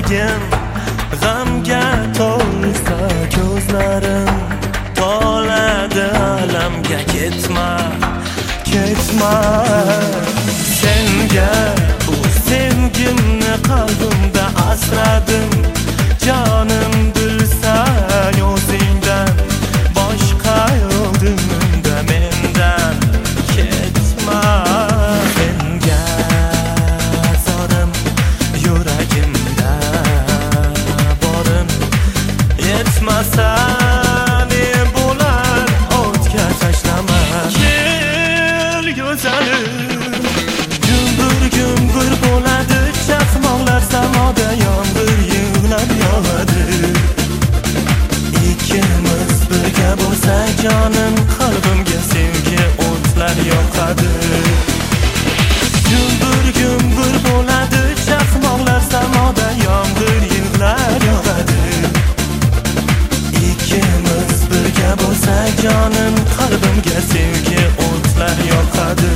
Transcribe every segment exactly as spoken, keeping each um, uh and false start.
yuragim g'amga to'lsa ko'zlarim to'ladi alamga. Ketma, ketma senga bu sevgimni qalbimda asradim. Jonim bilsan o'zingdan boshqa yo'q dinimda mendan. Ketma senga zorim yuragimda borim yetmasa ne bo'lar o'tga tashlama. Kel go'zalim gumbur gumbur bo'ladi chaqmoqlar samoda yomg'ir yig'lab yog'adi. Ikkimiz birga bo'lsak jonim qalbimga sevgi o'tlar yoqadi. Gumbur gumbur bo'ladi chaqmoqlar samoda yomg'ir yig'lab yog'adi. Ikkimiz birga bo'lsak jonim qalbimga sevgi o'tlar yoqadi.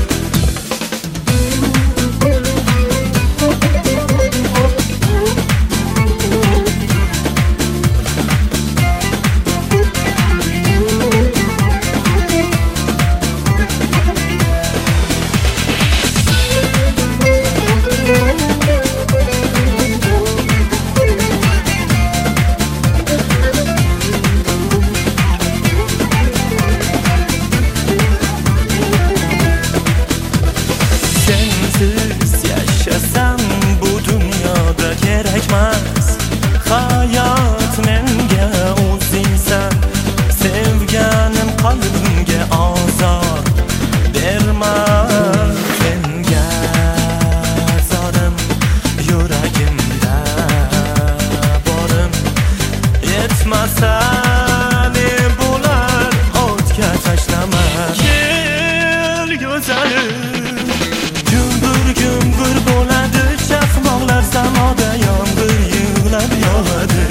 Sensiz yashasam bu dunyoda kerakmas. Hayot menga o'zingsan, sevganim qalbimga ozor berma. Senga zorim yuragimda borim yetmasa ne bo'lar o'tga tashlama. Kel go'zalim gumbur gumbur bo'ladi chaqmoqlar samoda yomg'ir yig'lab yog'adi.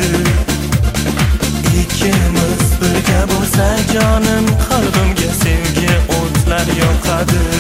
Ikkimiz birga bo'lsak jonim qalbimga sevgi o'tlar yoqadi.